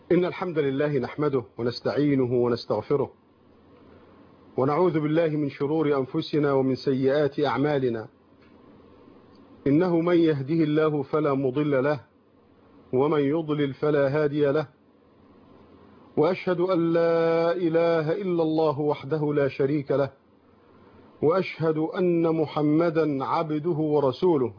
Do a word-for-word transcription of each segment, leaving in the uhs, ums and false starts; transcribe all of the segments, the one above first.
إن الحمد لله نحمده ونستعينه ونستغفره ونعوذ بالله من شرور أنفسنا ومن سيئات أعمالنا. إنه من يهده الله فلا مضل له ومن يضلل فلا هادي له، وأشهد أن لا إله إلا الله وحده لا شريك له، وأشهد أن محمدا عبده ورسوله.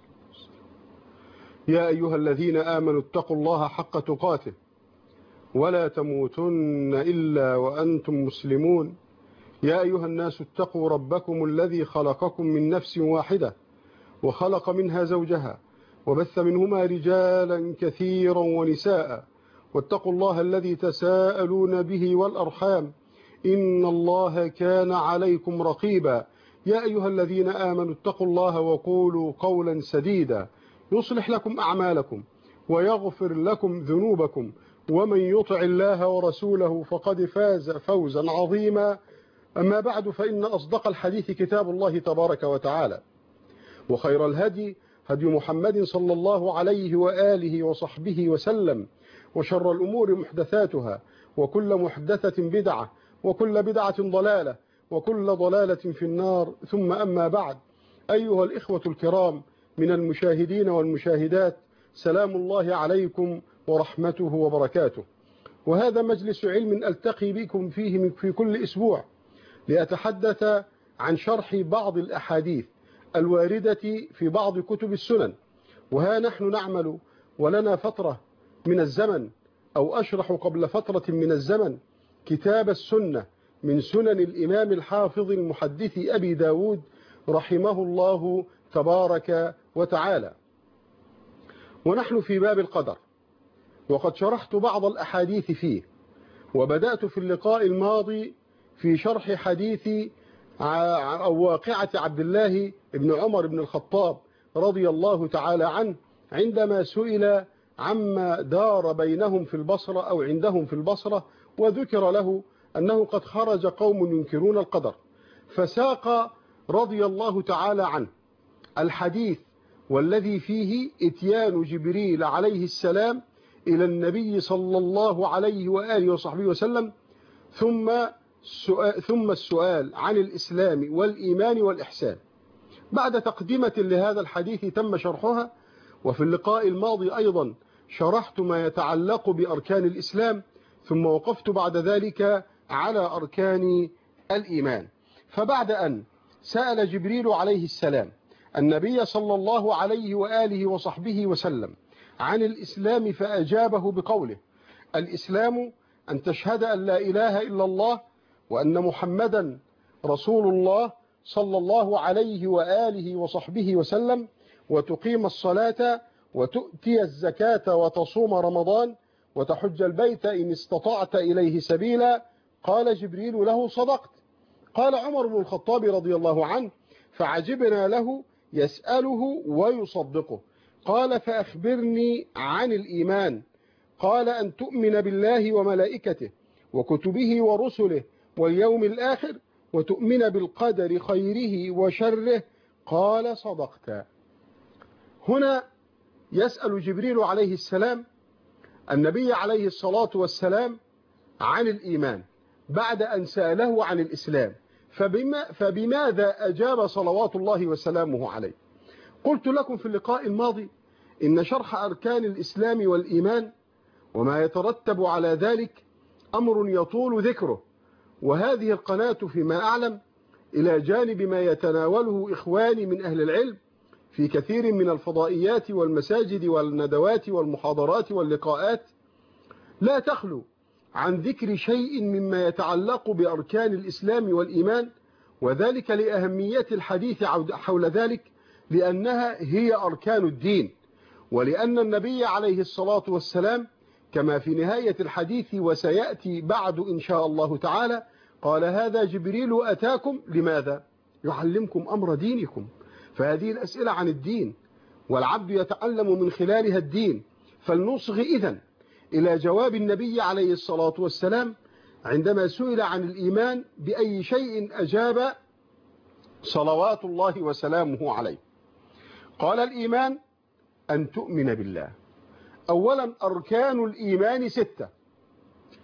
يا أيها الذين آمنوا اتقوا الله حق تقاته ولا تموتن إلا وأنتم مسلمون. يا أيها الناس اتقوا ربكم الذي خلقكم من نفس واحدة وخلق منها زوجها وبث منهما رجالا كثيرا ونساء، واتقوا الله الذي تساءلون به والأرحام إن الله كان عليكم رقيبا. يا أيها الذين آمنوا اتقوا الله وقولوا قولا سديدا يصلح لكم أعمالكم ويغفر لكم ذنوبكم، ومن يطع الله ورسوله فقد فاز فوزا عظيما. أما بعد، فإن أصدق الحديث كتاب الله تبارك وتعالى، وخير الهدي هدي محمد صلى الله عليه وآله وصحبه وسلم، وشر الأمور محدثاتها، وكل محدثة بدعة، وكل بدعة ضلالة، وكل ضلالة في النار. ثم أما بعد، أيها الإخوة الكرام من المشاهدين والمشاهدات، سلام الله عليكم ورحمته وبركاته. وهذا مجلس علم ألتقي بكم فيه في كل أسبوع لأتحدث عن شرح بعض الأحاديث الواردة في بعض كتب السنن. وها نحن نعمل ولنا فترة من الزمن، أو أشرح قبل فترة من الزمن، كتاب السنة من سنن الإمام الحافظ المحدث أبي داود رحمه الله تبارك وتعالى. ونحن في باب القدر، وقد شرحت بعض الأحاديث فيه، وبدأت في اللقاء الماضي في شرح حديث أو واقعة عبد الله بن عمر بن الخطاب رضي الله تعالى عنه، عندما سئل عما دار بينهم في البصرة أو عندهم في البصرة، وذكر له أنه قد خرج قوم ينكرون القدر، فساق رضي الله تعالى عنه الحديث والذي فيه إتيان جبريل عليه السلام إلى النبي صلى الله عليه وآله وصحبه وسلم، ثم ثم السؤال عن الإسلام والإيمان والإحسان. بعد تقدمة لهذا الحديث تم شرحها، وفي اللقاء الماضي أيضا شرحت ما يتعلق بأركان الإسلام، ثم وقفت بعد ذلك على أركان الإيمان. فبعد أن سأل جبريل عليه السلام النبي صلى الله عليه وآله وصحبه وسلم عن الإسلام، فأجابه بقوله: الإسلام أن تشهد أن لا إله إلا الله وأن محمدا رسول الله صلى الله عليه وآله وصحبه وسلم، وتقيم الصلاة وتؤتي الزكاة وتصوم رمضان وتحج البيت إن استطعت إليه سبيلا. قال جبريل له: صدقت. قال عمر بن الخطاب رضي الله عنه: فعجبنا له يسأله ويصدقه. قال: فأخبرني عن الإيمان. قال: أن تؤمن بالله وملائكته وكتبه ورسله واليوم الآخر، وتؤمن بالقدر خيره وشره. قال: صدقت. هنا يسأل جبريل عليه السلام النبي عليه الصلاة والسلام عن الإيمان بعد أن سأله عن الإسلام، فبما فبماذا أجاب صلوات الله وسلامه عليه؟ قلت لكم في اللقاء الماضي إن شرح أركان الإسلام والإيمان وما يترتب على ذلك أمر يطول ذكره، وهذه القناة فيما أعلم إلى جانب ما يتناوله إخواني من أهل العلم في كثير من الفضائيات والمساجد والندوات والمحاضرات واللقاءات، لا تخلو عن ذكر شيء مما يتعلق بأركان الإسلام والإيمان، وذلك لأهمية الحديث حول ذلك، لأنها هي أركان الدين، ولأن النبي عليه الصلاة والسلام كما في نهاية الحديث وسيأتي بعد إن شاء الله تعالى قال: هذا جبريل أتاكم لماذا؟ يعلمكم أمر دينكم. فهذه الأسئلة عن الدين، والعبد يتعلم من خلالها الدين، فلنصغ إذن إلى جواب النبي عليه الصلاة والسلام عندما سئل عن الإيمان بأي شيء أجاب صلوات الله وسلامه عليه. قال: الإيمان أن تؤمن بالله. أولا، أركان الإيمان ستة،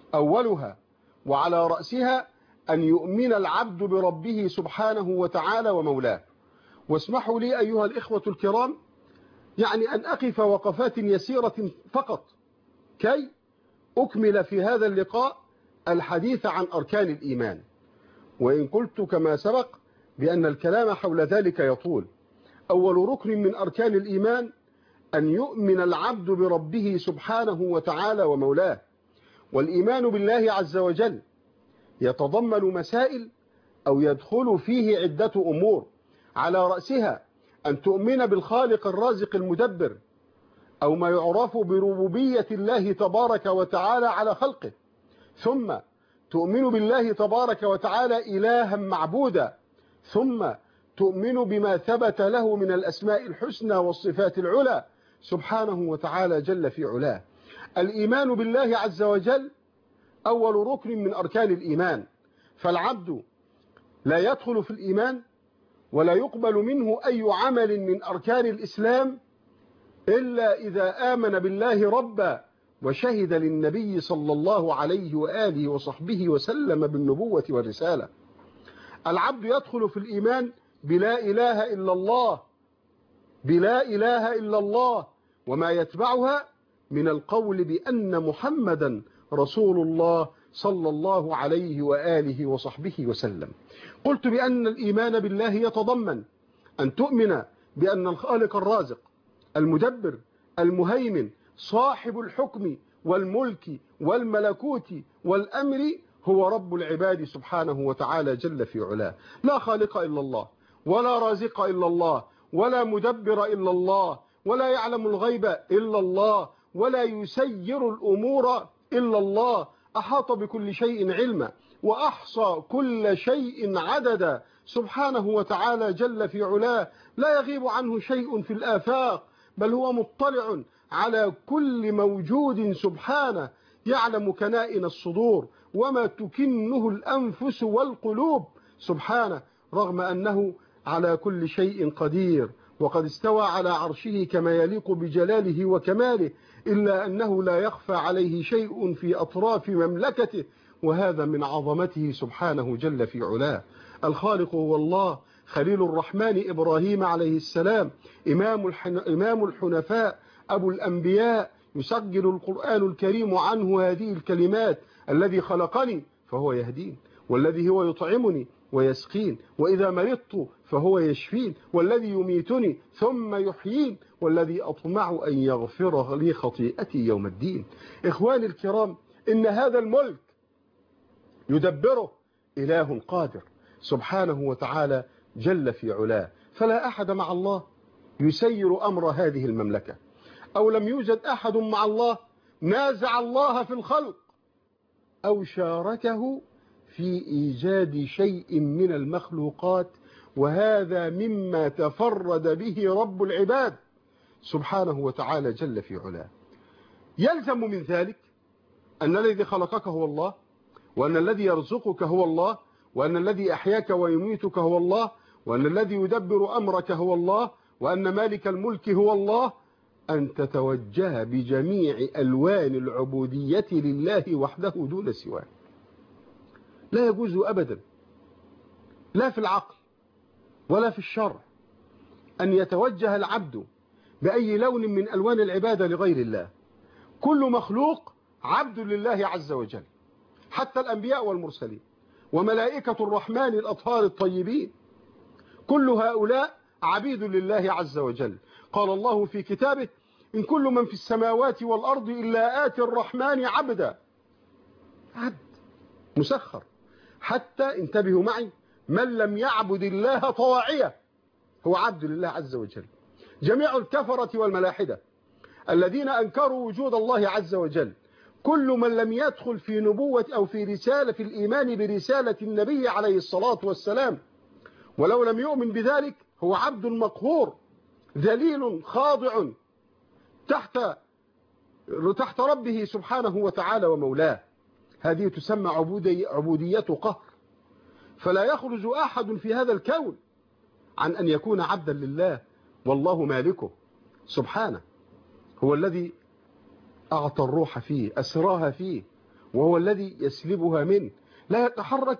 أولها وعلى رأسها أن يؤمن العبد بربه سبحانه وتعالى ومولاه. واسمحوا لي أيها الإخوة الكرام يعني أن أقف وقفات يسيرة فقط كي أكمل في هذا اللقاء الحديث عن أركان الإيمان، وإن قلت كما سبق بأن الكلام حول ذلك يطول. أول ركن من أركان الإيمان أن يؤمن العبد بربه سبحانه وتعالى ومولاه. والإيمان بالله عز وجل يتضمن مسائل أو يدخل فيه عدة أمور، على رأسها أن تؤمن بالخالق الرازق المدبر، أو ما يعرف بربوبية الله تبارك وتعالى على خلقه، ثم تؤمن بالله تبارك وتعالى إلها معبودا، ثم تؤمن بما ثبت له من الأسماء الحسنى والصفات العلى سبحانه وتعالى جل في علاه. الإيمان بالله عز وجل أول ركن من أركان الإيمان، فالعبد لا يدخل في الإيمان ولا يقبل منه أي عمل من أركان الإسلام إلا إذا آمن بالله ربا وشهد للنبي صلى الله عليه وآله وصحبه وسلم بالنبوة والرسالة. العبد يدخل في الإيمان بلا إله إلا الله، بلا إله إلا الله وما يتبعها من القول بأن محمدا رسول الله صلى الله عليه وآله وصحبه وسلم. قلت بأن الإيمان بالله يتضمن أن تؤمن بأن الخالق الرازق المدبر المهيمن صاحب الحكم والملك والملكوت والأمر هو رب العباد سبحانه وتعالى جل في علاه. لا خالق إلا الله، ولا رازق إلا الله، ولا مدبر إلا الله، ولا يعلم الغيب إلا الله، ولا يسير الأمور إلا الله. أحاط بكل شيء علما وأحصى كل شيء عددا سبحانه وتعالى جل في علاه. لا يغيب عنه شيء في الآفاق، بل هو مطلع على كل موجود سبحانه، يعلم كنائن الصدور وما تكنه الأنفس والقلوب سبحانه، رغم أنه على كل شيء قدير وقد استوى على عرشه كما يليق بجلاله وكماله، إلا أنه لا يخفى عليه شيء في أطراف مملكته، وهذا من عظمته سبحانه جل في علاه. الخالق هو الله، خليل الرحمن إبراهيم عليه السلام، إمام, الحن... إمام الحنفاء، أبو الأنبياء، يسجل القرآن الكريم عنه هذه الكلمات: الذي خلقني فهو يهدين، والذي هو يطعمني ويسقين، وإذا مرضت فهو يشفين، والذي يميتني ثم يحيين، والذي أطمع أن يغفر لي خطيئتي يوم الدين. إخواني الكرام، إن هذا الملك يدبره إله قادر سبحانه وتعالى جل في علاه، فلا أحد مع الله يسير أمر هذه المملكة، أو لم يوجد أحد مع الله نازع الله في الخلق أو شاركه في إيجاد شيء من المخلوقات، وهذا مما تفرد به رب العباد سبحانه وتعالى جل في علاه. يلزم من ذلك أن الذي خلقك هو الله، وأن الذي يرزقك هو الله، وأن الذي أحياك ويميتك هو الله، وأن الذي يدبر أمرك هو الله، وأن مالك الملك هو الله. أن تتوجه بجميع ألوان العبودية لله وحده دون سواه. لا يجوز أبدا، لا في العقل ولا في الشرع، أن يتوجه العبد بأي لون من ألوان العبادة لغير الله. كل مخلوق عبد لله عز وجل، حتى الأنبياء والمرسلين وملائكة الرحمن الأطهار الطيبين، كل هؤلاء عبيد لله عز وجل. قال الله في كتابه: إن كل من في السماوات والأرض إلا آتي الرحمن عبدا. عبد مسخر، حتى انتبهوا معي، من لم يعبد الله طواعية هو عبد لله عز وجل. جميع الكفرة والملاحدة الذين أنكروا وجود الله عز وجل، كل من لم يدخل في نبوة أو في رسالة في الإيمان برسالة النبي عليه الصلاة والسلام، ولو لم يؤمن بذلك، هو عبد مقهور ذليل خاضع تحت تحت ربه سبحانه وتعالى ومولاه. هذه تسمى عبودية عبودية قهر. فلا يخرج أحد في هذا الكون عن أن يكون عبدا لله، والله مالكه سبحانه، هو الذي أعطى الروح فيه، أسراها فيه، وهو الذي يسلبها منه، لا يتحرك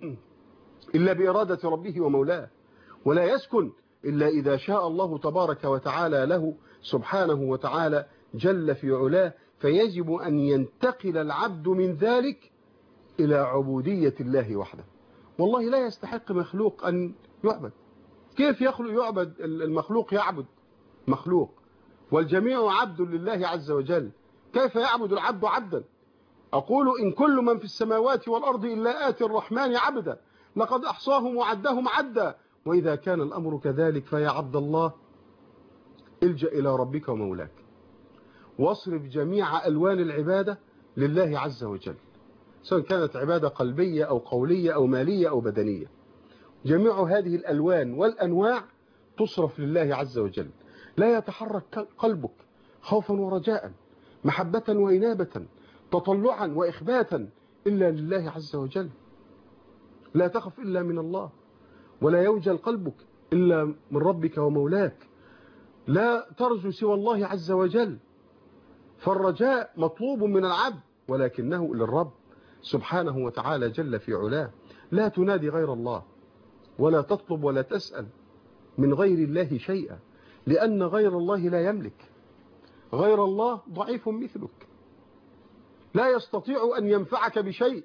إلا بإرادة ربه ومولاه، ولا يسكن إلا إذا شاء الله تبارك وتعالى له سبحانه وتعالى جل في علاه. فيجب أن ينتقل العبد من ذلك إلى عبودية الله وحده. والله لا يستحق مخلوق أن يعبد. كيف يخلق يعبد المخلوق؟ يعبد مخلوق والجميع عبد لله عز وجل. كيف يعبد العبد عبدا؟ أقول إن كل من في السماوات والأرض إلا آتي الرحمن عبدا لقد أحصاهم وعدهم عدا. وإذا كان الأمر كذلك فيا عبد الله الجأ إلى ربك ومولاك، واصرف جميع ألوان العبادة لله عز وجل، سواء كانت عبادة قلبية أو قولية أو مالية أو بدنية. جميع هذه الألوان والأنواع تصرف لله عز وجل. لا يتحرك قلبك خوفا ورجاء، محبة وإنابة، تطلعا وإخباتا إلا لله عز وجل. لا تخف إلا من الله، ولا يوجل قلبك إلا من ربك ومولاك. لا ترجو سوى الله عز وجل، فالرجاء مطلوب من العبد ولكنه للرب سبحانه وتعالى جل في علاه. لا تنادي غير الله، ولا تطلب ولا تسأل من غير الله شيئا، لأن غير الله لا يملك. غير الله ضعيف مثلك، لا يستطيع أن ينفعك بشيء،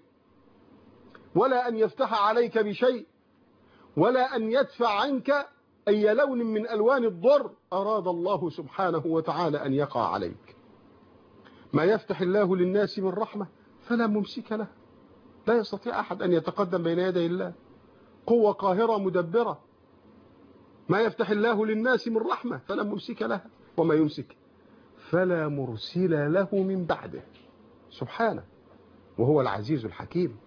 ولا أن يفتح عليك بشيء، ولا أن يدفع عنك أي لون من ألوان الضر أراد الله سبحانه وتعالى أن يقع عليك. ما يفتح الله للناس من رحمة فلا ممسك له، لا يستطيع أحد أن يتقدم بين يدي الله، قوة قاهرة مدبرة. ما يفتح الله للناس من رحمة فلا ممسك لها، وما يمسك فلا مرسل له من بعده سبحانه، وهو العزيز الحكيم.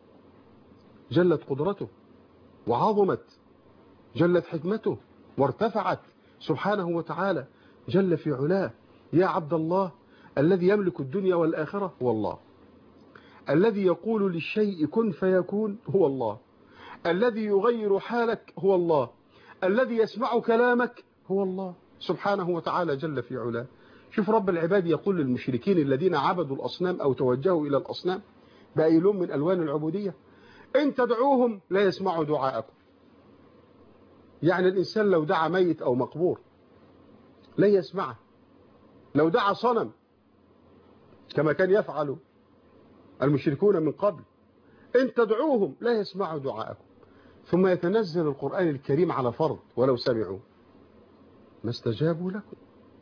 جلت قدرته وعظمت، جلت حكمته وارتفعت سبحانه وتعالى جل في علاه. يا عبد الله، الذي يملك الدنيا والآخرة هو الله، الذي يقول للشيء كن فيكون هو الله، الذي يغير حالك هو الله، الذي يسمع كلامك هو الله سبحانه وتعالى جل في علاه. شوف رب العباد يقول للمشركين الذين عبدوا الأصنام أو توجهوا إلى الأصنام بأي لون من ألوان العبودية: إن تدعوهم لا يسمعوا دعاءكم. يعني الإنسان لو دعا ميت أو مقبور لا يسمعه، لو دعا صنم كما كان يفعل المشركون من قبل إن تدعوهم لا يسمعوا دعاءكم. ثم يتنزل القرآن الكريم على فرض: ولو سمعوا ما استجابوا لكم،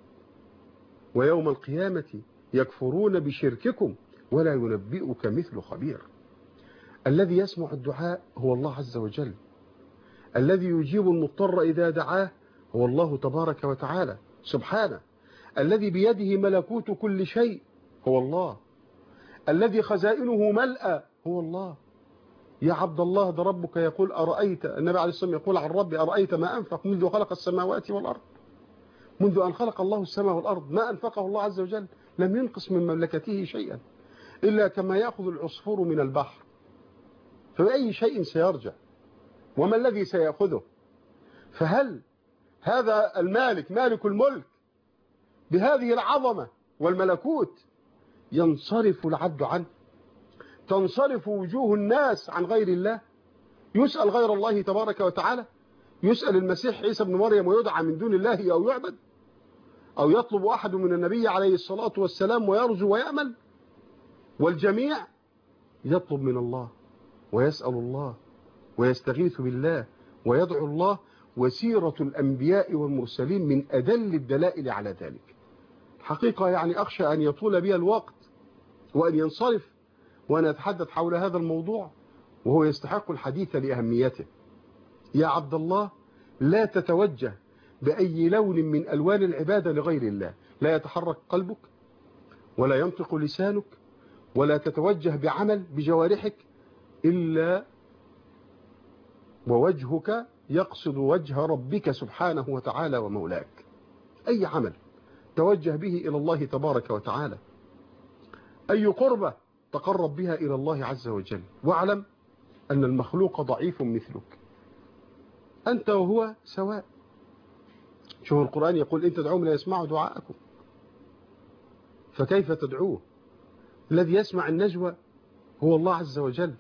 ويوم القيامة يكفرون بشرككم ولا ينبئك مثل خبير. الذي يسمع الدعاء هو الله عز وجل، الذي يجيب المضطر إذا دعاه هو الله تبارك وتعالى سبحانه، الذي بيده ملكوت كل شيء هو الله، الذي خزائنه ملأى هو الله. يا عبد الله، ده ربك يقول أرأيت، النبي عليه الصلاة والسلام يقول عن ربي: أرأيت ما أنفق منذ خلق السماوات والأرض. منذ أن خلق الله السماء والأرض ما أنفقه الله عز وجل لم ينقص من مملكته شيئا، إلا كما يأخذ العصفور من البحر. فبأي شيء سيرجع؟ وما الذي سيأخذه؟ فهل هذا المالك مالك الملك بهذه العظمة والملكوت ينصرف العبد عنه؟ تنصرف وجوه الناس عن غير الله؟ يسأل غير الله تبارك وتعالى؟ يسأل المسيح عيسى بن مريم ويدعى من دون الله أو يعبد؟ أو يطلب أحد من النبي عليه الصلاة والسلام ويرجو ويأمل؟ والجميع يطلب من الله ويسأل الله ويستغيث بالله ويدعو الله. وسيرة الأنبياء والمرسلين من أدل الدلائل على ذلك. حقيقة يعني أخشى أن يطول بي الوقت وأن ينصرف وأنا أتحدث حول هذا الموضوع، وهو يستحق الحديث لأهميته. يا عبد الله، لا تتوجه بأي لون من ألوان العبادة لغير الله، لا يتحرك قلبك ولا ينطق لسانك ولا تتوجه بعمل بجوارحك إلا ووجهك يقصد وجه ربك سبحانه وتعالى ومولاك. أي عمل توجه به إلى الله تبارك وتعالى، أي قربة تقرب بها إلى الله عز وجل، واعلم أن المخلوق ضعيف مثلك، أنت وهو سواء. شوف القرآن يقول: إن تدعوهم لا يسمعوا دعاءكم. فكيف تدعوه؟ الذي يسمع النجوى هو الله عز وجل.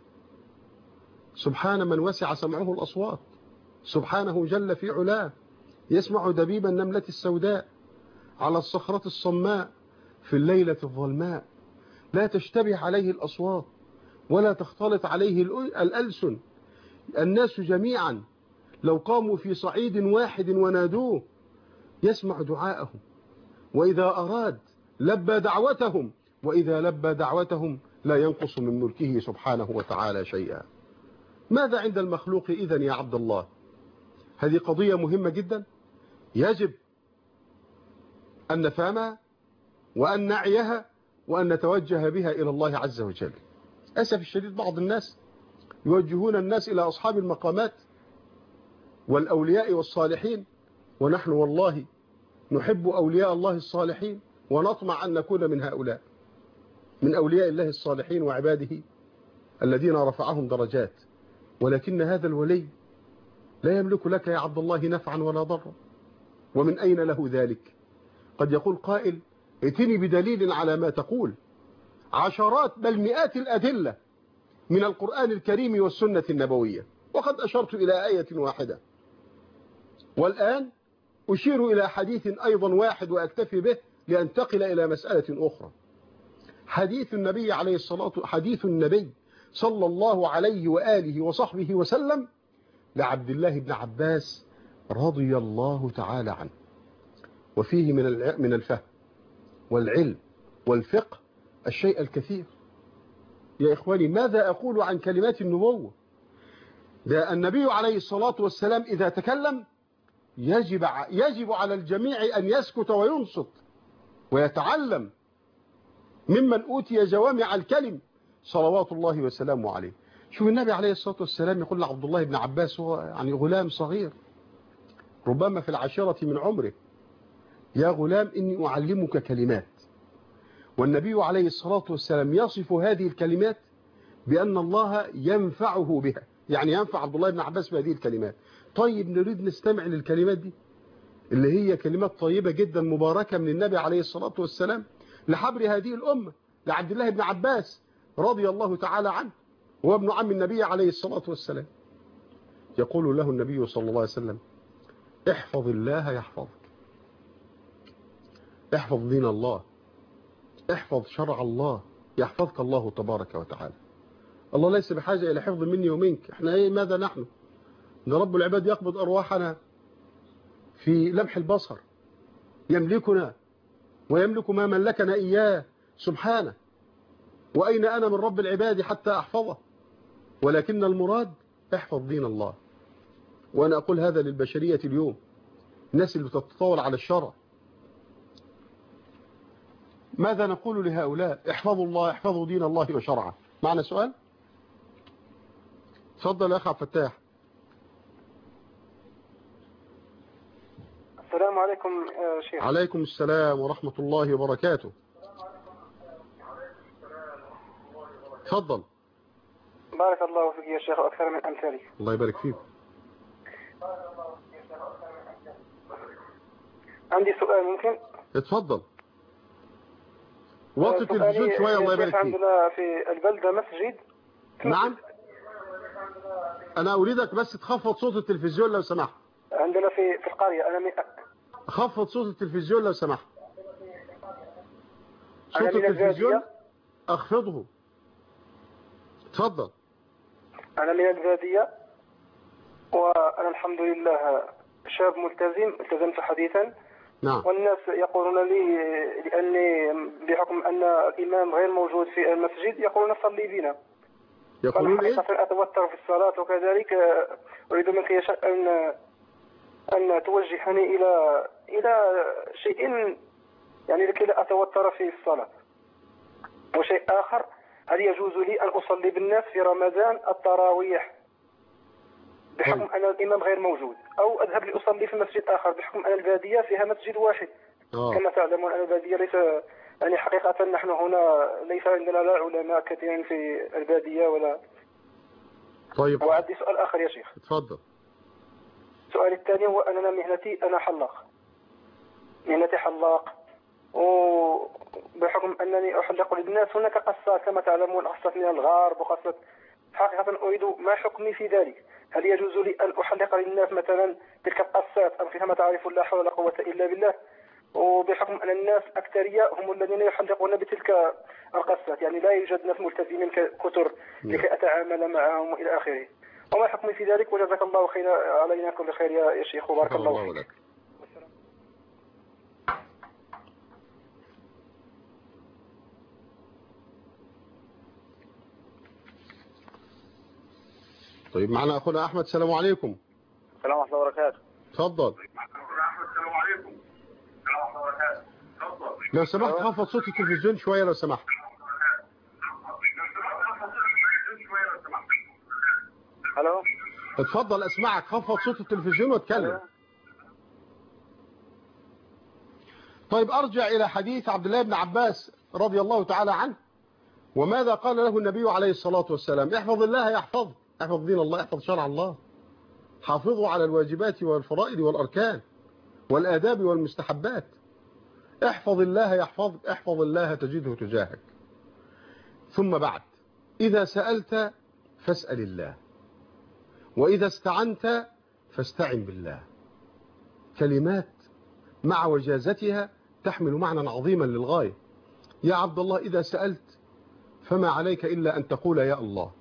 سبحان من وسع سمعه الأصوات، سبحانه جل في علاه، يسمع دبيب النملة السوداء على الصخرة الصماء في الليلة الظلماء، لا تشتبه عليه الأصوات ولا تختلط عليه الألسن. الناس جميعا لو قاموا في صعيد واحد ونادوه يسمع دعاءهم، وإذا أراد لبى دعوتهم، وإذا لبى دعوتهم لا ينقص من ملكه سبحانه وتعالى شيئا. ماذا عند المخلوق إذن يا عبد الله؟ هذه قضية مهمة جدا يجب أن نفهمها وأن نعيها وأن نتوجه بها إلى الله عز وجل. أسف الشديد بعض الناس يوجهون الناس إلى أصحاب المقامات والأولياء والصالحين، ونحن والله نحب أولياء الله الصالحين ونطمع أن نكون من هؤلاء، من أولياء الله الصالحين وعباده الذين رفعهم درجات. ولكن هذا الولي لا يملك لك يا عبد الله نفعا ولا ضرا. ومن أين له ذلك؟ قد يقول قائل ائتني بدليل على ما تقول. عشرات بل مئات الأدلة من القرآن الكريم والسنة النبوية، وقد أشرت إلى آية واحدة، والآن أشير إلى حديث أيضا واحد وأكتفي به لأنتقل إلى مسألة أخرى. حديث النبي عليه الصلاة حديث النبي صلى الله عليه وآله وصحبه وسلم لعبد الله بن عباس رضي الله تعالى عنه، وفيه من من الفهم والعلم والفقه الشيء الكثير. يا إخواني ماذا أقول عن كلمات النبوة؟ ده النبي عليه الصلاة والسلام إذا تكلم يجب يجب على الجميع أن يسكت وينصت ويتعلم ممن أوتي جوامع الكلم صلوات الله وسلامه عليه. شوف النبي عليه الصلاة والسلام يقول لعبد الله بن عباس، هو يعني غلام صغير ربما في العاشرة من عمره، يا غلام إني أعلمك كلمات. والنبي عليه الصلاة والسلام يصف هذه الكلمات بأن الله ينفعه بها، يعني ينفع عبد الله بن عباس بهذه الكلمات. طيب نريد نستمع للكلمات دي اللي هي كلمات طيبة جدا مباركة من النبي عليه الصلاة والسلام لحبر هذه الأمة، لعبد الله بن عباس رضي الله تعالى عنه، هو ابن عم النبي عليه الصلاة والسلام. يقول له النبي صلى الله عليه وسلم احفظ الله يحفظك، احفظ دين الله، احفظ شرع الله يحفظك الله تبارك وتعالى. الله ليس بحاجة إلى حفظ مني ومنك. احنا ايه ماذا نحن؟ ان رب العباد يقبض أرواحنا في لمح البصر، يملكنا ويملك ما ملكنا إياه سبحانه. وأين أنا من رب العباد حتى أحفظه؟ ولكن المراد احفظ دين الله. وأنا أقول هذا للبشرية اليوم، الناس اللي تتطاول على الشرع. ماذا نقول لهؤلاء؟ احفظوا الله، احفظوا دين الله وشرعه. معنا سؤال؟ تفضل يا أخي عبد الفتاح. السلام عليكم يا شيخ. عليكم السلام ورحمة الله وبركاته. تفضل. بارك الله فيك يا شيخ وأكثر من أمثالك. الله يبارك فيك. عندي سؤال ممكن؟ اتفضل. وطي التلفزيون شوية الله يبارك فيك. عندنا في البلدة مسجد. نعم. أنا أريدك بس تخفض صوت التلفزيون لو سمحت. عندنا في في القرية أنا من... خفض صوت التلفزيون لو سمحت. صوت أنا من التلفزيون أخفضه. تفضل. أنا من البادية وأنا الحمد لله شاب ملتزم، التزمت حديثا. نعم. والناس يقولون لي لأني بحكم أن الإمام غير موجود في المسجد يقولون صلي بنا. يقولون إيه؟ أنا أتوتر في الصلاة، وكذلك أريد منك يا شيخ أن أن توجهني إلى إلى شيء يعني لكي لا أتوتر في الصلاة. وشيء آخر، هل يجوز لي أن أصلي بالناس في رمضان التراويح بحكم أن الإمام غير موجود، أو أذهب لأصلي في مسجد آخر بحكم أن البادية فيها مسجد واحد؟ أوه. كما تعلمون أن البادية ليس يعني حقيقة نحن هنا ليس عندنا لا علماء كثيرين في البادية ولا. طيب. وعندي سؤال آخر يا شيخ. تفضل. السؤال الثاني هو أننا مهنتي أنا حلاق، مهنتي حلاق، و بحكم أنني أحلق للناس هناك قصات كما تعلمون، قصة من الغرب وقصة حقيقة أريد ما حكمي في ذلك؟ هل يجوز لي أن أحلق للناس مثلا تلك القصات أم كما تعرفون لا حول ولا قوة إلا بالله، وبحكم أن الناس أكثرية هم الذين يحلقون بتلك القصات، يعني لا يوجد ناس ملتزمين كثر لكي أتعامل معهم إلى آخره، وما حكمي في ذلك؟ وجزاك الله خيرا علينا كل خير يا شيخ وبارك الله فيك. طيب معنا أخونا أحمد. السلام عليكم. السلام ورحمة الله وبركاته. تفضل. السلام عليكم. السلام ورحمة الله وبركاته. تفضل. لو سمحت خفض صوت التلفزيون شوية لو سمحت. الو. اتفضل اسمعك، خفض صوت التلفزيون واتكلم. طيب ارجع الى حديث عبد الله بن عباس رضي الله تعالى عنه، وماذا قال له النبي عليه الصلاة والسلام؟ احفظ الله يحفظ، احفظ دين الله، احفظ شرع الله، حافظوا على الواجبات والفرائض والأركان والآداب والمستحبات، احفظ الله يحفظك، احفظ الله تجده تجاهك. ثم بعد، إذا سألت فاسأل الله، وإذا استعنت فاستعن بالله. كلمات مع وجازتها تحمل معنى عظيما للغاية. يا عبد الله إذا سألت فما عليك إلا أن تقول يا الله،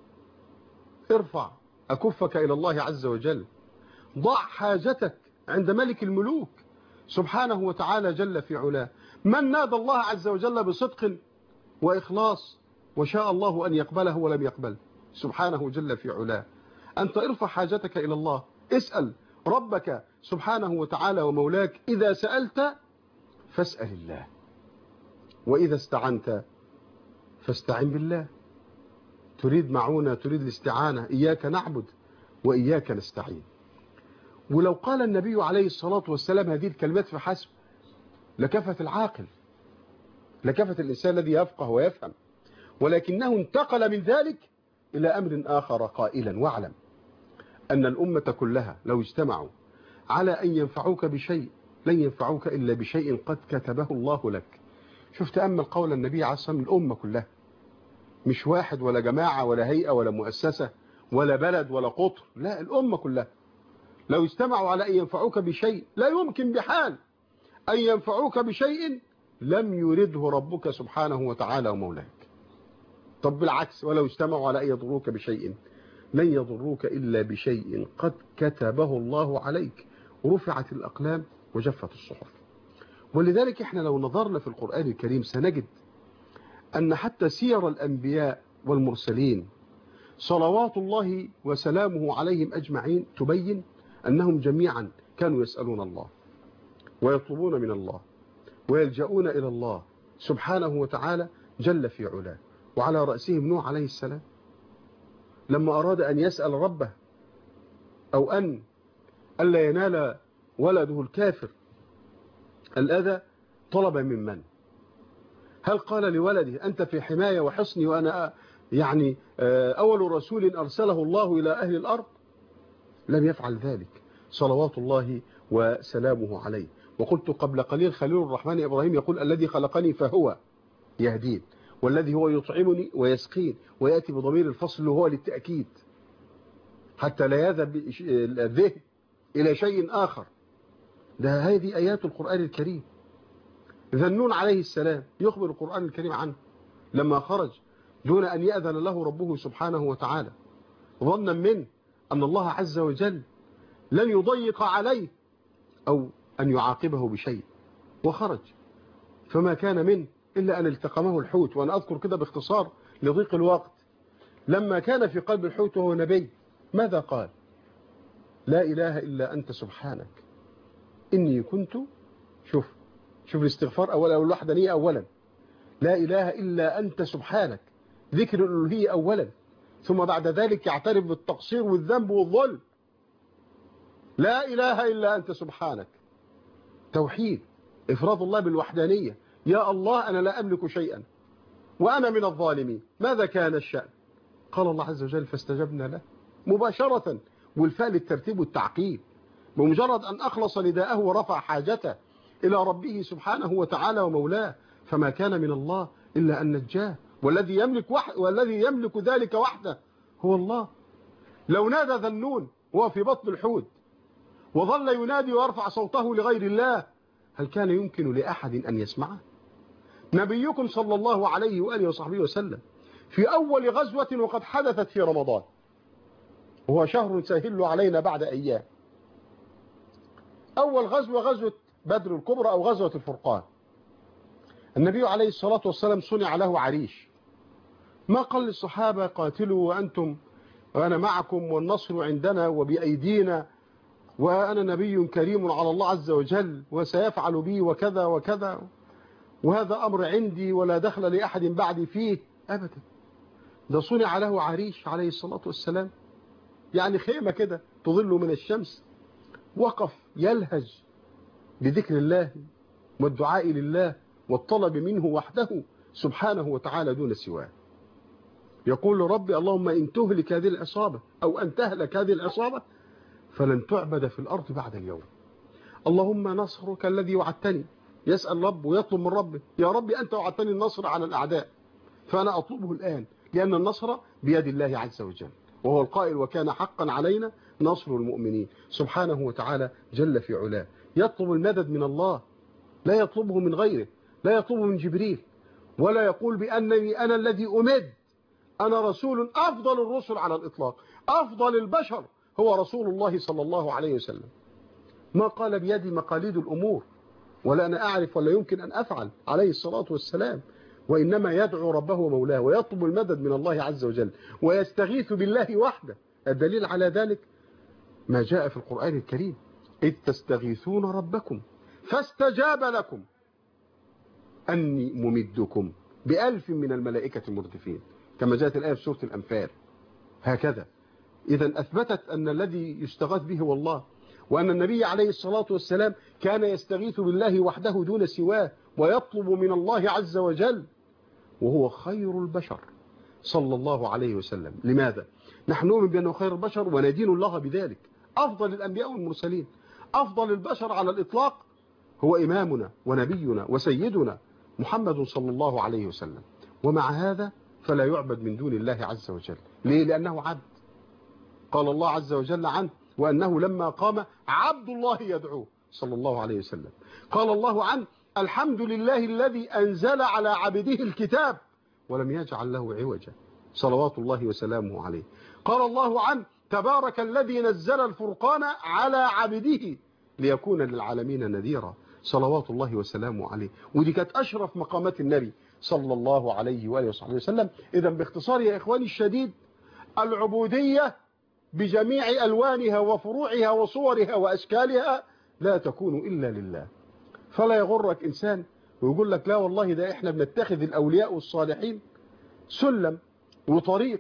ارفع أكفك إلى الله عز وجل، ضع حاجتك عند ملك الملوك سبحانه وتعالى جل في علاه. من نادى الله عز وجل بصدق وإخلاص وشاء الله أن يقبله ولم يقبل سبحانه جل في علاه. أنت ارفع حاجتك إلى الله، اسأل ربك سبحانه وتعالى ومولاك. إذا سألت فاسأل الله، وإذا استعنت فاستعن بالله. تريد معونة، تريد الاستعانة، إياك نعبد وإياك نستعين. ولو قال النبي عليه الصلاة والسلام هذه الكلمات فحسب لكفت العاقل، لكفت الإنسان الذي يفقه ويفهم، ولكنه انتقل من ذلك إلى أمر آخر قائلا: واعلم أن الأمة كلها لو اجتمعوا على أن ينفعوك بشيء لن ينفعوك إلا بشيء قد كتبه الله لك. شوف تأمل قول النبي عليه الصلاة والسلام: الأمة كلها، مش واحد ولا جماعة ولا هيئة ولا مؤسسة ولا بلد ولا قطر، لا، الأمة كلها لو اجتمعوا على أن ينفعوك بشيء لا يمكن بحال أن ينفعوك بشيء لم يرده ربك سبحانه وتعالى ومولاك. طب بالعكس، ولو اجتمعوا على أن يضروك بشيء لن يضروك إلا بشيء قد كتبه الله عليك، رفعت الأقلام وجفت الصحف. ولذلك احنا لو نظرنا في القرآن الكريم سنجد أن حتى سير الأنبياء والمرسلين صلوات الله وسلامه عليهم أجمعين تبين أنهم جميعا كانوا يسألون الله ويطلبون من الله ويلجؤون إلى الله سبحانه وتعالى جل في علاه. وعلى رأسهم نوح عليه السلام لما أراد أن يسأل ربه أو أن ألا ينال ولده الكافر الأذى، طلب من من؟ هل قال لولده أنت في حماية وحصني وأنا يعني أول رسول أرسله الله إلى أهل الأرض؟ لم يفعل ذلك صلوات الله وسلامه عليه. وقلت قبل قليل خليل الرحمن إبراهيم يقول: الذي خلقني فهو يهدين، والذي هو يطعمني ويسقين، ويأتي بضمير الفصل وهو للتأكيد حتى لا يذهب الذهن إلى شيء آخر. ده هذه آيات القرآن الكريم. ذنون عليه السلام يخبر القرآن الكريم عنه لما خرج دون أن يأذن له ربه سبحانه وتعالى، ظنا منه أن الله عز وجل لن يضيق عليه أو أن يعاقبه بشيء، وخرج فما كان منه إلا أن التقمه الحوت. وأنا أذكر كده باختصار لضيق الوقت، لما كان في قلب الحوت وهو نبي ماذا قال؟ لا إله إلا أنت سبحانك إني كنت، شوف شوف الاستغفار أولا والوحدانية أولا، لا إله إلا أنت سبحانك، ذكر الألوهية أولا، ثم بعد ذلك يعترف بالتقصير والذنب والظلم. لا إله إلا أنت سبحانك، توحيد، إفراد الله بالوحدانية. يا الله أنا لا أملك شيئا وأنا من الظالمين. ماذا كان الشأن؟ قال الله عز وجل: فاستجبنا له مباشرة، والفاء للترتيب والتعقيب. بمجرد أن أخلص نداءه ورفع حاجته إلى ربه سبحانه وتعالى ومولاه فما كان من الله إلا أن نجاه، والذي يملك وح... والذي يملك ذلك وحده هو الله. لو نادى ذنون وهو في بطن الحوت وظل ينادي ويرفع صوته لغير الله، هل كان يمكن لأحد أن يسمعه؟ نبيكم صلى الله عليه وآله وصحبه وسلم في أول غزوة وقد حدثت في رمضان، وهو شهر سيهل علينا بعد أيام، أول غزوة غزوة بدر الكبرى أو غزوة الفرقان. النبي عليه الصلاة والسلام صنع له عريش، ما قال للصحابة قاتلوا وأنتم وأنا معكم والنصر عندنا وبأيدينا وأنا نبي كريم على الله عز وجل وسيفعل بي وكذا وكذا وهذا أمر عندي ولا دخل لأحد بعدي فيه، أبدا. ده صنع له عريش عليه الصلاة والسلام، يعني خيمة كده تظل من الشمس، وقف يلهج بذكر الله والدعاء لله والطلب منه وحده سبحانه وتعالى دون سواه. يقول ربي اللهم إن تهلك هذه العصابة أو أن تهلك هذه العصابة فلن تعبد في الأرض بعد اليوم. اللهم نصرك الذي وعدتني، يسأل رب ويطلب من ربه يا ربي أنت وعدتني النصر على الأعداء فأنا أطلبه الآن، لأن النصر بيد الله عز وجل، وهو القائل وكان حقا علينا نصر المؤمنين سبحانه وتعالى جل في علاه. يطلب المدد من الله، لا يطلبه من غيره، لا يطلبه من جبريل، ولا يقول بأنني أنا الذي أمد، أنا رسول أفضل الرسل على الإطلاق، أفضل البشر هو رسول الله صلى الله عليه وسلم. ما قال بيدي مقاليد الأمور ولا أنا أعرف ولا يمكن أن أفعل عليه الصلاة والسلام، وإنما يدعو ربه ومولاه ويطلب المدد من الله عز وجل ويستغيث بالله وحده. الدليل على ذلك ما جاء في القرآن الكريم إذ تستغيثون ربكم فاستجاب لكم أني ممدكم بألف من الملائكة مردفين، كما جاءت الآية في سورة الأنفال. هكذا إذا أثبتت أن الذي يستغاث به هو الله، وأن النبي عليه الصلاة والسلام كان يستغيث بالله وحده دون سواه ويطلب من الله عز وجل، وهو خير البشر صلى الله عليه وسلم. لماذا؟ نحن نؤمن بأنه خير البشر وندين الله بذلك، أفضل الأنبياء والمرسلين، أفضل البشر على الإطلاق هو إمامنا ونبينا وسيدنا محمد صلى الله عليه وسلم، ومع هذا فلا يعبد من دون الله عز وجل. ليه؟ لأنه عبد. قال الله عز وجل عنه وأنه لما قام عبد الله يدعوه صلى الله عليه وسلم. قال الله عنه الحمد لله الذي أنزل على عبده الكتاب ولم يجعل له عوجا صلوات الله وسلامه عليه. قال الله عنه تبارك الذي نزل الفرقان على عبده ليكون للعالمين نذيرا صلوات الله وسلامه عليه. ودي كانت أشرف مقامات النبي صلى الله عليه وآله وصحبه وسلم. إذا باختصار يا إخواني الشديد، العبودية بجميع ألوانها وفروعها وصورها وأشكالها لا تكون إلا لله. فلا يغرك إنسان ويقول لك لا والله ده إحنا بنتخذ الأولياء والصالحين سلم وطريق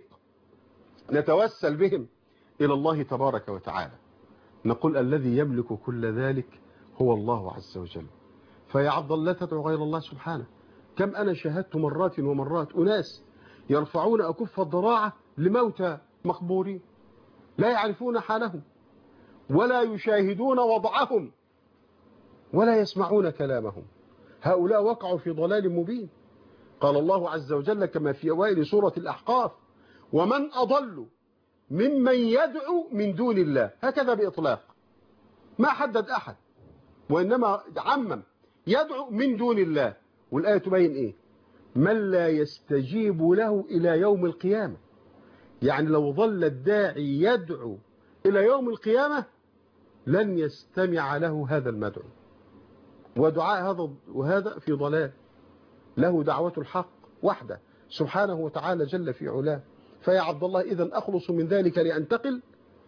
نتوسل بهم إلى الله تبارك وتعالى. نقول الذي يملك كل ذلك هو الله عز وجل. فيا عبد الله لا تدعو غير الله سبحانه. كم أنا شاهدت مرات ومرات أناس يرفعون أكف الضراعة لموتى مقبورين لا يعرفون حالهم ولا يشاهدون وضعهم ولا يسمعون كلامهم. هؤلاء وقعوا في ضلال مبين. قال الله عز وجل كما في أوائل سورة الأحقاف ومن أضل ممن يدعو من دون الله، هكذا بإطلاق ما حدد أحد وإنما عمم يدعو من دون الله. والآية تبين إيه؟ من لا يستجيب له إلى يوم القيامة. يعني لو ظل الداعي يدعو إلى يوم القيامة لن يستمع له هذا المدعو، ودعاء هذا وهذا في ضلال. له دعوة الحق وحده سبحانه وتعالى جل في علاه. فيا عبد الله إذا أخلص من ذلك لأنتقل،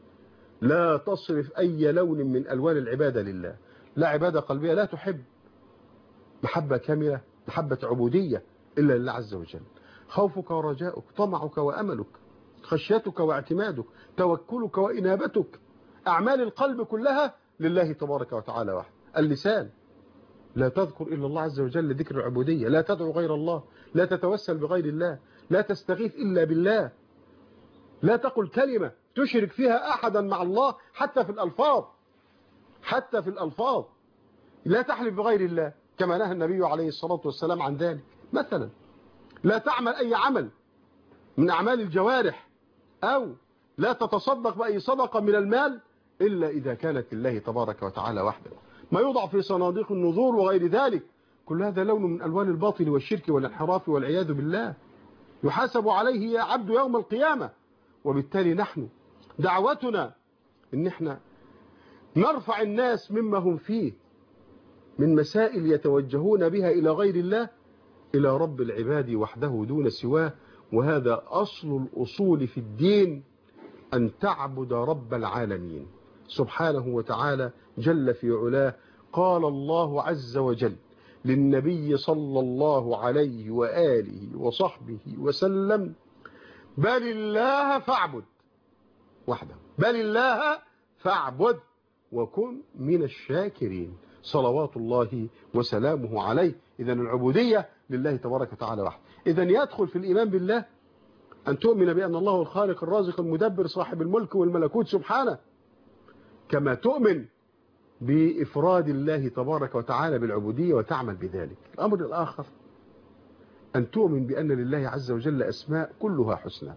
لا تصرف أي لون من ألوان العبادة لله. لا عبادة قلبية لا تحب محبة كاملة، محبة عبودية إلا لله عز وجل. خوفك ورجاؤك، طمعك وأملك، خشيتك واعتمادك، توكلك وإنابتك، أعمال القلب كلها لله تبارك وتعالى وحده. اللسان لا تذكر إلا الله عز وجل ذكر العبودية، لا تدعو غير الله، لا تتوسل بغير الله، لا تستغيث إلا بالله، لا تقل كلمة تشرك فيها أحدا مع الله حتى في الألفاظ، حتى في الألفاظ لا تحلف بغير الله كما نهى النبي عليه الصلاة والسلام عن ذلك. مثلا لا تعمل أي عمل من أعمال الجوارح، أو لا تتصدق بأي صدقة من المال إلا إذا كانت لله تبارك وتعالى وحده. ما يوضع في صناديق النذور وغير ذلك، كل هذا لون من ألوان الباطل والشرك والانحراف والعياذ بالله، يحاسب عليه يا عبد يوم القيامة. وبالتالي نحن دعوتنا إن احنا نرفع الناس مما هم فيه من مسائل يتوجهون بها إلى غير الله إلى رب العباد وحده دون سواه. وهذا أصل الأصول في الدين، أن تعبد رب العالمين سبحانه وتعالى جل في علاه. قال الله عز وجل للنبي صلى الله عليه وآله وصحبه وسلم: بل الله فاعبد وحده، بل الله فاعبد وكن من الشاكرين، صلوات الله وسلامه عليه. إذن العبودية لله تبارك وتعالى وحده. إذن يدخل في الإيمان بالله أن تؤمن بأن الله هو الخالق الرازق المدبر صاحب الملك والملكوت سبحانه، كما تؤمن بإفراد الله تبارك وتعالى بالعبودية وتعمل بذلك. الأمر الآخر أن تؤمن بأن لله عز وجل أسماء كلها حسنى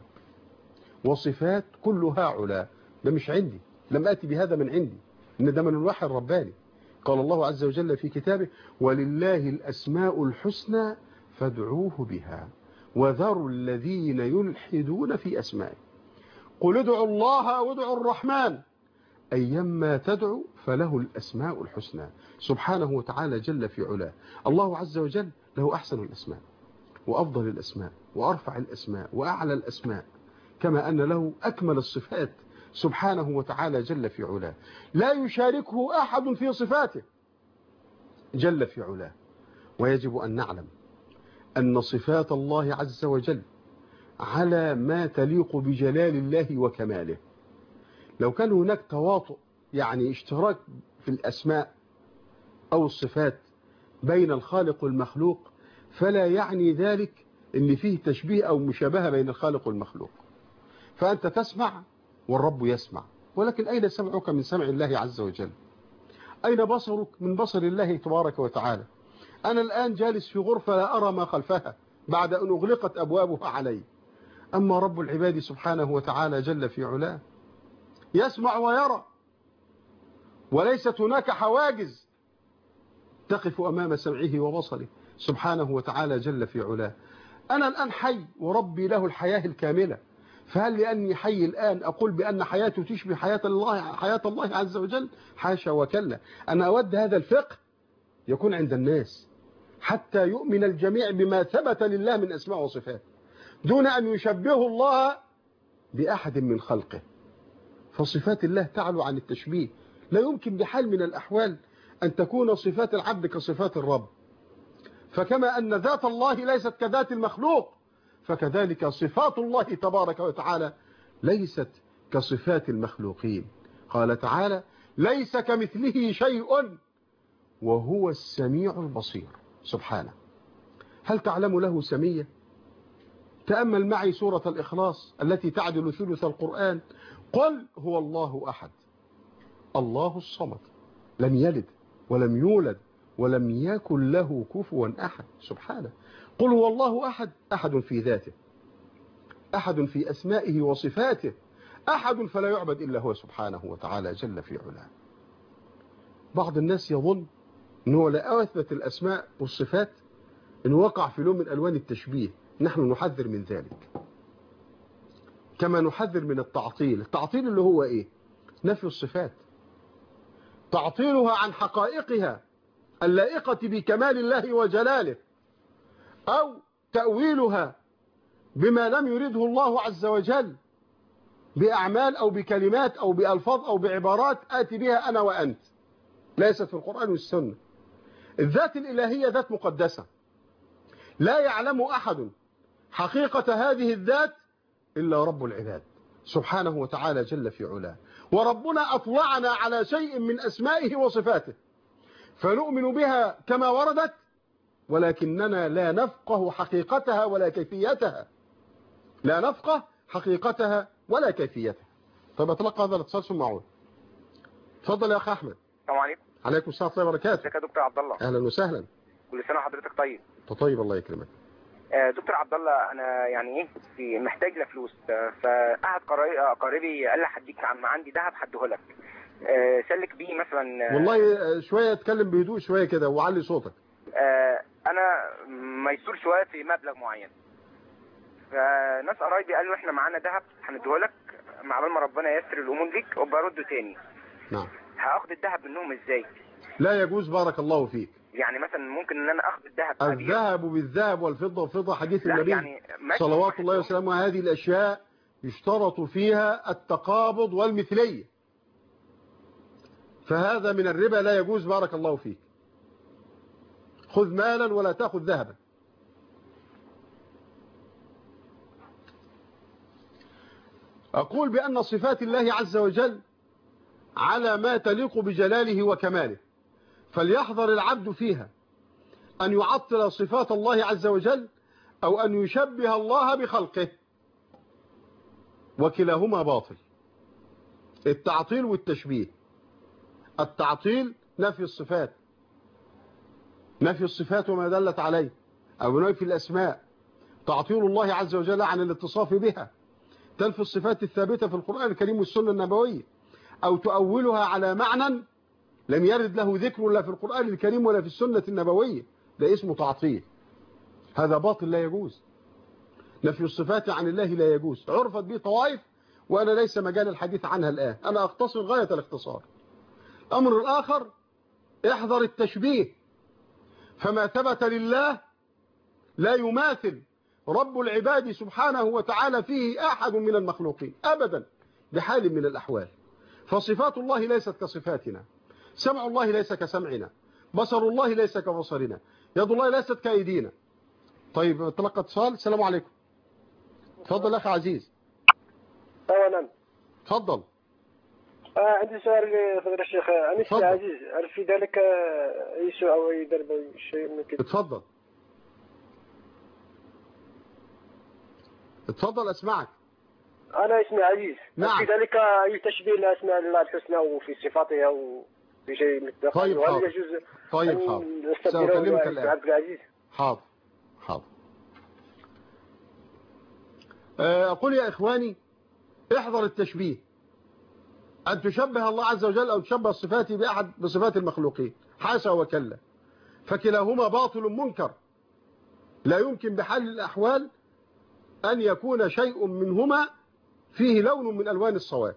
وصفات كلها علا. ده مش عندي، لم أتي بهذا من عندي، إن ده من الوحي الرباني. قال الله عز وجل في كتابه: ولله الأسماء الحسنى فادعوه بها وذروا الذين يلحدون في أسمائه قل ادعوا الله وادعوا الرحمن أيما تدعو فله الأسماء الحسنى، سبحانه وتعالى جل في علاه. الله عز وجل له أحسن الأسماء وأفضل الأسماء وأرفع الأسماء وأعلى الأسماء، كما أن له أكمل الصفات سبحانه وتعالى جل في علاه، لا يشاركه أحد في صفاته جل في علاه. ويجب أن نعلم أن صفات الله عز وجل على ما تليق بجلال الله وكماله. لو كان هناك تواطؤ، يعني اشتراك في الأسماء أو الصفات بين الخالق والمخلوق، فلا يعني ذلك أن فيه تشبيه أو مشابهة بين الخالق والمخلوق. فأنت تسمع والرب يسمع، ولكن أين سمعك من سمع الله عز وجل؟ أين بصرك من بصر الله تبارك وتعالى؟ أنا الآن جالس في غرفة لا أرى ما خلفها بعد أن أغلقت أبوابها علي، أما رب العباد سبحانه وتعالى جل في علاه يسمع ويرى، وليست هناك حواجز تقف أمام سمعه وبصره سبحانه وتعالى جل في علاه. أنا الآن حي وربي له الحياة الكاملة، فهل لأني حي الآن أقول بأن حياته تشبه حياة الله حياة الله عز وجل؟ حاشا وكلا. أنا أود هذا الفقه يكون عند الناس حتى يؤمن الجميع بما ثبت لله من أسماء وصفات، دون أن يشبهه الله بأحد من خلقه. فصفات الله تعلو عن التشبيه، لا يمكن بحال من الأحوال أن تكون صفات العبد كصفات الرب. فكما أن ذات الله ليست كذات المخلوق، فكذلك صفات الله تبارك وتعالى ليست كصفات المخلوقين. قال تعالى: ليس كمثله شيء وهو السميع البصير سبحانه. هل تعلم له سمية؟ تأمل معي سورة الإخلاص التي تعدل ثلث القرآن. قل هو الله أحد الله الصمد لم يلد ولم يولد ولم يكن له كفوا أحد سبحانه. قل هو الله أحد، أحد في ذاته، أحد في أسمائه وصفاته، أحد فلا يعبد إلا هو سبحانه وتعالى جل في علاه. بعض الناس يظن أنه لا أثبت الأسماء والصفات أنه وقع في لون من ألوان التشبيه. نحن نحذر من ذلك، كما نحذر من التعطيل. التعطيل اللي هو إيه؟ نفي الصفات، تعطيلها عن حقائقها اللائقة بكمال الله وجلاله، أو تأويلها بما لم يرده الله عز وجل بأعمال أو بكلمات أو بألفاظ أو بعبارات آتي بها أنا وأنت، ليست في القرآن والسنة. الذات الإلهية ذات مقدسة، لا يعلم أحد حقيقة هذه الذات إلا رب العباد سبحانه وتعالى جل في علاه. وربنا أطلعنا على شيء من أسمائه وصفاته فنؤمن بها كما وردت، ولكننا لا نفقه حقيقتها ولا كيفيتها، لا نفقه حقيقتها ولا كيفيتها. طيب أتلقى هذا الاتصال ثم أعود. تفضل يا أخ أحمد. السلام عليكم. عليكم السلام ورحمة الله وبركاته. ازيك يا دكتور عبد الله؟ أهلا وسهلا. كل سنه وحضرتك طيب. طيب الله يكرمك. آه، دكتور عبد الله، انا يعني ايه في محتاج لفلوس، آه، فقعد قراي- آه، قريبي قال لي هديك عم عندي ذهب هديه لك، آه، سلك بيه مثلا. آه، والله شوية اتكلم بهدوء شوية كده وعلي صوتك. آه، انا ميسور شويه في مبلغ معين، فناس قرايبي قالوا احنا معانا ذهب هنديه لك مع بال ما ربنا ييسر الامور ليك وبرده تاني. نعم. هاخد الذهب منهم ازاي؟ لا يجوز بارك الله فيك. يعني مثلا ممكن ان انا اخد الذهب أبيعه؟ الذهب بالذهب والفضة والفضة حديث لا النبي يعني ماشي، صلوات الله وسلامه، هذه الأشياء يشترط فيها التقابض والمثلية، فهذا من الربا لا يجوز بارك الله فيك. خذ مالا ولا تأخذ ذهبا. أقول بأن صفات الله عز وجل على ما تليق بجلاله وكماله، فليحذر العبد فيها أن يعطل صفات الله عز وجل أو أن يشبه الله بخلقه، وكلاهما باطل، التعطيل والتشبيه. التعطيل نفي الصفات، نفي الصفات وما دلت عليه، أو نفي الأسماء، تعطيل الله عز وجل عن الاتصاف بها، تنفي الصفات الثابتة في القرآن الكريم والسنة النبوية، أو تؤولها على معنى لم يرد له ذكر لا في القرآن الكريم ولا في السنة النبوية، ده اسمه تعطيل، هذا باطل لا يجوز. نفي الصفات عن الله لا يجوز، عرفت به طوائف وأنا ليس مجال الحديث عنها الآن، أنا أختصر غاية الاختصار. الأمر الآخر، احذر التشبيه، فما ثبت لله لا يماثل رب العباد سبحانه وتعالى فيه أحد من المخلوقين أبدا بحال من الأحوال. فصفات الله ليست كصفاتنا، سمع الله ليس كسمعنا، بصر الله ليس كبصرنا، يد الله ليست كأيدينا. طيب تلقى اتصال. السلام عليكم. تفضل أخي عزيز. أولا تفضل. آه عندي سؤال لفضل الشيخ أنس عزيز، هل في ذلك أي سوء أو أي ضرب أو شيء من كده؟ تفضل تفضل أسمعك. أنا اسمي عزيز. نعم. هل في ذلك أي تشبيه لأسماء الله الحسنى وفي صفاته أو في شيء مثل طيب وهل حاضر. يجوز طيب أن حاضر نستبدله سأكلمك الآن. عبد العزيز؟ حاضر حاضر. أقول يا إخواني احذر التشبيه، أن تشبه الله عز وجل أو تشبه صفاته بأحد بصفات المخلوقين، حاشا وكلا، فكلاهما باطل منكر، لا يمكن بحال الأحوال أن يكون شيء منهما فيه لون من ألوان الصواب.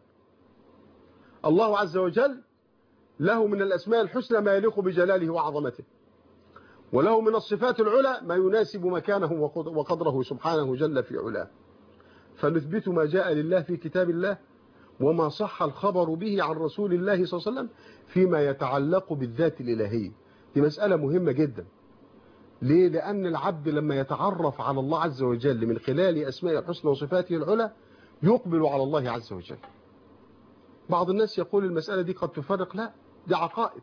الله عز وجل له من الأسماء الحسنى ما يليق بجلاله وعظمته، وله من الصفات العلى ما يناسب مكانه وقدره سبحانه جل في علاه، فنثبت ما جاء لله في كتاب الله وما صح الخبر به عن رسول الله صلى الله عليه وسلم فيما يتعلق بالذات الإلهية. دي مسألة مهمة جدا. ليه؟ لأن العبد لما يتعرف على الله عز وجل من خلال أسماء الحسنى وصفاته العلى يقبل على الله عز وجل. بعض الناس يقول المسألة دي قد تفرق، لا، دي عقائد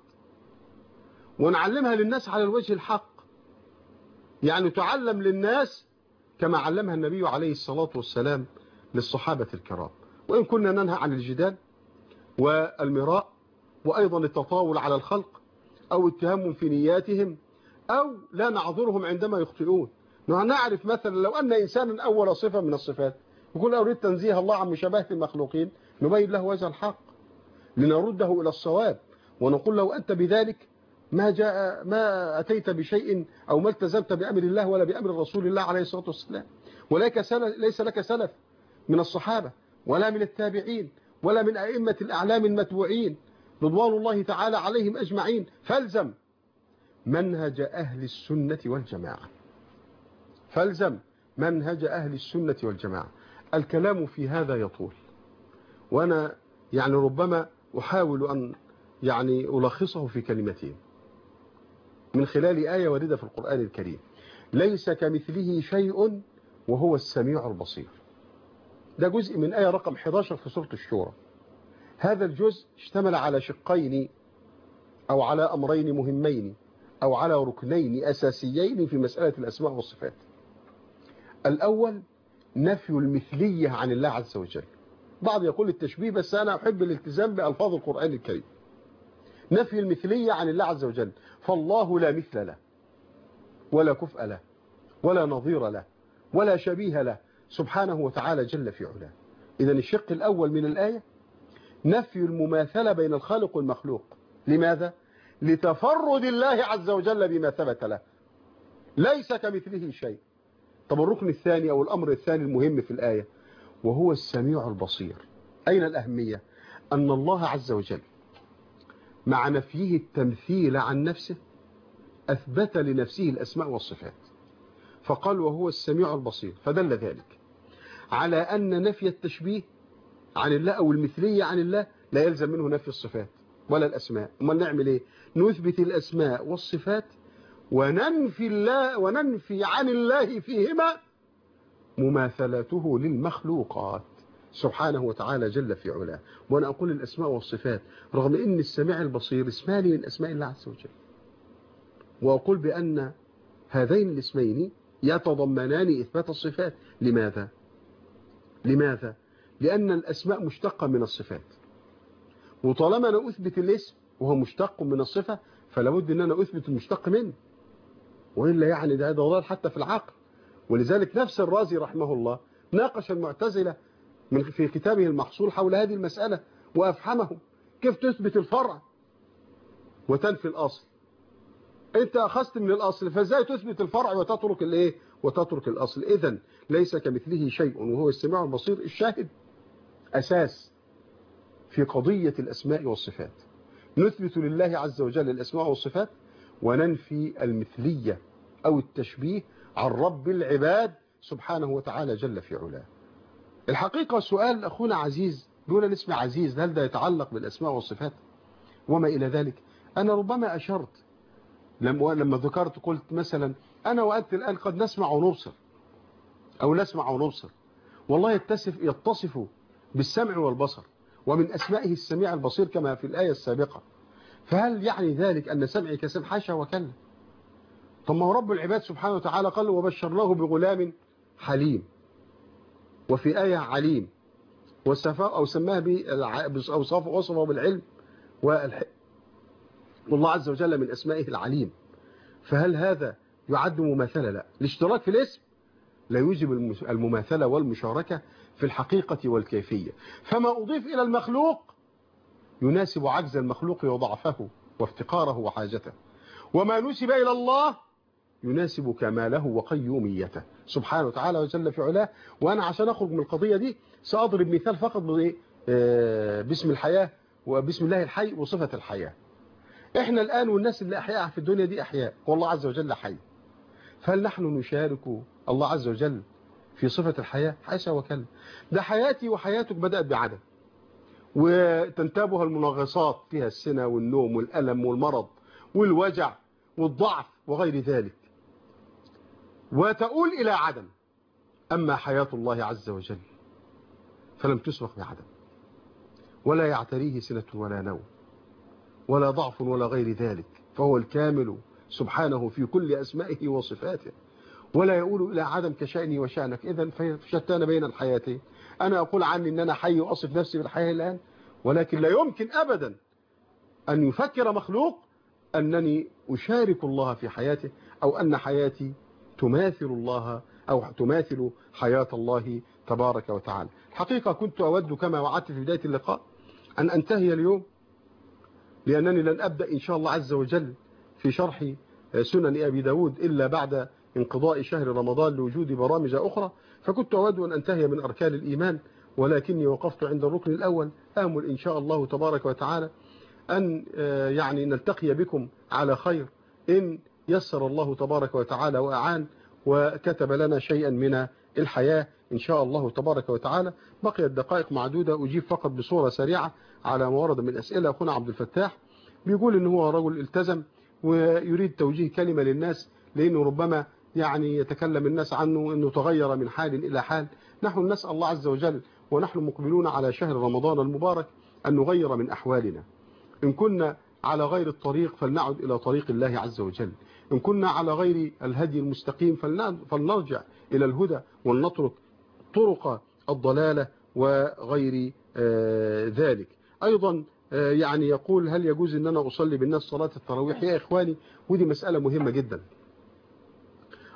ونعلمها للناس على الوجه الحق، يعني تعلم للناس كما علمها النبي عليه الصلاة والسلام للصحابة الكرام. وإن كنا ننهى عن الجدال والمراء وأيضا التطاول على الخلق أو اتهامهم في نياتهم أو لا نعذرهم عندما يخطئون. نعرف مثلا لو أن إنسانا أول صفة من الصفات يقول أريد تنزيه الله عن مشابهة المخلوقين، نبين له وجه الحق لنرده إلى الصواب ونقول له أنت بذلك ما جاء ما أتيت بشيء أو ما التزمت بأمر الله ولا بأمر رسول الله عليه الصلاة والسلام، ولك سلف ليس لك سلف من الصحابة ولا من التابعين ولا من أئمة الأعلام المتبوعين رضوان الله تعالى عليهم أجمعين، فالزم منهج أهل السنة والجماعة، فالزم منهج أهل السنة والجماعة. الكلام في هذا يطول، وأنا يعني ربما أحاول أن يعني ألخصه في كلمتين من خلال آية واردة في القرآن الكريم: ليس كمثله شيء وهو السميع البصير. ده جزء من آية رقم إحدى عشر في سورة الشورى. هذا الجزء اشتمل على شقين أو على أمرين مهمين أو على ركنين أساسيين في مسألة الأسماء والصفات. الأول نفي المثلية عن الله عز وجل. بعض يقول التشبيه، بس أنا أحب الالتزام بألفاظ القرآن الكريم. نفي المثلية عن الله عز وجل، فالله لا مثل له، ولا كفء له ولا نظير له ولا شبيه له سبحانه وتعالى جل في علاه. إذن الشق الأول من الآية نفي المماثلة بين الخالق والمخلوق. لماذا؟ لتفرد الله عز وجل بما ثبت له، ليس كمثله شيء. طب الركن الثاني أو الأمر الثاني المهم في الآية وهو السميع البصير. أين الأهمية؟ أن الله عز وجل مع نفيه التمثيل عن نفسه أثبت لنفسه الأسماء والصفات، فقال وهو السميع البصير، فدل ذلك على أن نفي التشبيه عن الله أو المثلية عن الله لا يلزم منه نفي الصفات ولا الأسماء. أما نعمل إيه؟ نثبت الأسماء والصفات وننفي الله وننفي عن الله فيهما مماثلته للمخلوقات سبحانه وتعالى جل في علاه. وأنا أقول الأسماء والصفات رغم أن السميع البصير اسمان من أسماء الله عز وجل، وأقول بأن هذين الاسمين يتضمنان إثبات الصفات. لماذا؟ لماذا؟ لأن الأسماء مشتقة من الصفات، وطالما أنا أثبت الاسم وهو مشتق من الصفة فلا بد أن أنا أثبت المشتق منه، وإلا يعني ده ضلال حتى في العقل. ولذلك نفس الرازي رحمه الله ناقش المعتزلة من في كتابه المحصول حول هذه المسألة وأفهمهم كيف تثبت الفرع وتنفي الأصل. أنت أخذت من الأصل فإزاي تثبت الفرع وتترك الإيه وتترك الأصل؟ إذن ليس كمثله شيء وهو السميع البصير. الشاهد أساس في قضية الأسماء والصفات، نثبت لله عز وجل الأسماء والصفات وننفي المثلية أو التشبيه عن رب العباد سبحانه وتعالى جل في علاه. الحقيقة سؤال أخونا عزيز بيقول الاسم عزيز هل ده يتعلق بالأسماء والصفات وما إلى ذلك؟ أنا ربما أشرت لما لما ذكرت قلت مثلا أنا وأنت الآن قد نسمع ونبصر أو نسمع ونبصر، والله يتصف يتصف بالسمع والبصر، ومن أسمائه السميع البصير كما في الآية السابقة. فهل يعني ذلك أن سمعي كسمع؟ حاشا وكلا. طب ما هو رب العباد سبحانه وتعالى قال وبشرناه بغلام حليم، وفي آية عليم، والسفاء أو سماه بأوصاف وصفه بالعلم والحلم، والله عز وجل من أسمائه العليم. فهل هذا يعد مماثلة؟ لا. الاشتراك في الاسم لا يوجب المماثلة والمشاركة في الحقيقة والكيفية. فما أضيف إلى المخلوق يناسب عجز المخلوق وضعفه وافتقاره وحاجته، وما نسب إلى الله يناسب كماله وقيوميته سبحانه وتعالى وجل في علاه. وأنا عشان أخرج من القضية دي سأضرب مثال فقط باسم الحياة وبسم الله الحي وصفة الحياة. إحنا الآن والناس اللي أحياء في الدنيا دي أحياء والله عز وجل حي، فهل نحن نشارك الله عز وجل في صفة الحياة؟ حاشا وكلا. ده حياتي وحياتك بدأت بعدم، وتنتابها المنغصات فيها السنة والنوم والألم والمرض والوجع والضعف وغير ذلك، وتؤول إلى عدم. أما حياة الله عز وجل فلم تسبق بعدم، ولا يعتريه سنة ولا نوم ولا ضعف ولا غير ذلك، فهو الكامل سبحانه في كل أسمائه وصفاته، ولا يؤول إلى عدم كشأني وشأنك. إذن فشتان بين الحياتين. أنا أقول عني أن أنا حي وأصف نفسي بالحياة الآن، ولكن لا يمكن أبدا أن يفكر مخلوق أنني أشارك الله في حياته أو أن حياتي تماثل الله أو تماثل حياة الله تبارك وتعالى. الحقيقة كنت أود كما وعدت في بداية اللقاء أن أنتهي اليوم، لأنني لن أبدأ إن شاء الله عز وجل في شرح سنن أبي داود إلا بعد انقضاء شهر رمضان لوجود برامج أخرى، فكنت أود أن أنتهي من أركان الإيمان، ولكني وقفت عند الركن الأول. آمل إن شاء الله تبارك وتعالى أن يعني نلتقي بكم على خير إن يسر الله تبارك وتعالى وأعان وكتب لنا شيئا من الحياة إن شاء الله تبارك وتعالى. بقيت دقائق معدودة، أجيب فقط بصورة سريعة على ما ورد من أسئلة. أخونا عبد الفتاح بيقول إن هو رجل التزم ويريد توجيه كلمة للناس، لأنه ربما يعني يتكلم الناس عنه أنه تغير من حال إلى حال. نحن نسأل الله عز وجل ونحن مقبلون على شهر رمضان المبارك أن نغير من أحوالنا. إن كنا على غير الطريق فلنعد إلى طريق الله عز وجل، إن كنا على غير الهدي المستقيم فلنرجع إلى الهدى ولنترك طرق الضلالة وغير ذلك. أيضا يعني يقول هل يجوز أن أنا أصلي بالناس صلاة التراويح؟ يا إخواني ودي مسألة مهمة جدا.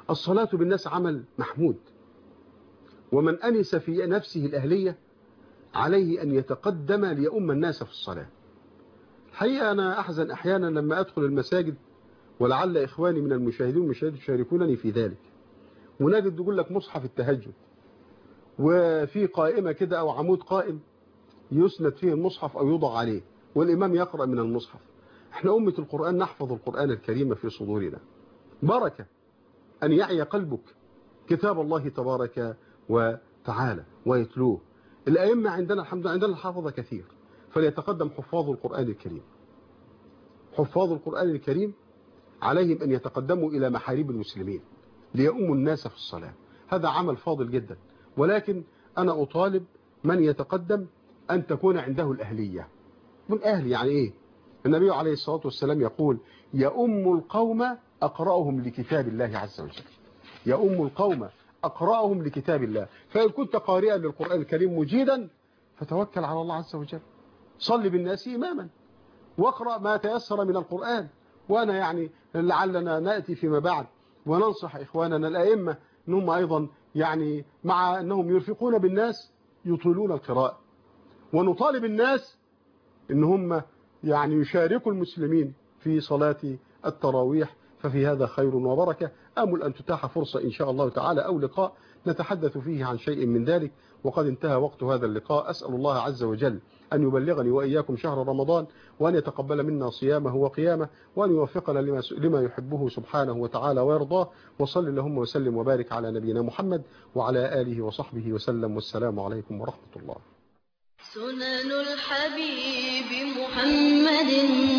الصلاة بالناس عمل محمود، ومن أنس في نفسه الأهلية عليه أن يتقدم ليؤم الناس في الصلاة. الحقيقة أنا أحزن أحيانا لما أدخل المساجد، ولعل إخواني من المشاهدين والمشاهدين يشاركونني في ذلك، ونجد يقول لك مصحف التهجد، وفي قائمة كده أو عمود قائم يسند فيه المصحف أو يوضع عليه، والإمام يقرأ من المصحف. احنا أمة القرآن نحفظ القرآن الكريم في صدورنا. بركة أن يعي قلبك كتاب الله تبارك وتعالى ويتلوه. الأئمة عندنا الحمد لله عندنا الحافظة كثير، فليتقدم حفاظ القرآن الكريم. حفاظ القرآن الكريم عليهم أن يتقدموا إلى محاريب المسلمين ليؤموا الناس في الصلاة. هذا عمل فاضل جدا، ولكن أنا أطالب من يتقدم أن تكون عنده الأهلية. من أهل يعني إيه؟ النبي عليه الصلاة والسلام يقول: يؤم القوم أقرأهم لكتاب الله عز وجل. يؤم القوم أقرأهم لكتاب الله. فإن كنت قارئا للقرآن الكريم مجيدا فتوكل على الله عز وجل، صل بالناس إماما، واقرأ ما تيسر من القرآن. وأنا يعني لعلنا نأتي فيما بعد وننصح إخواننا الأئمة أنهم أيضا يعني مع أنهم يرفقون بالناس يطيلون القراءة، ونطالب الناس أن هم يعني يشاركوا المسلمين في صلاة التراويح، ففي هذا خير وبركة. أمل أن تتاح فرصة إن شاء الله تعالى أو لقاء نتحدث فيه عن شيء من ذلك، وقد انتهى وقت هذا اللقاء. أسأل الله عز وجل أن يبلغني وإياكم شهر رمضان، وأن يتقبل منا صيامه وقيامه، وأن يوفقنا لما لما يحبه سبحانه وتعالى ويرضاه. وصل اللهم وسلم وبارك على نبينا محمد وعلى آله وصحبه وسلم، والسلام عليكم ورحمة الله. سنن الحبيب محمد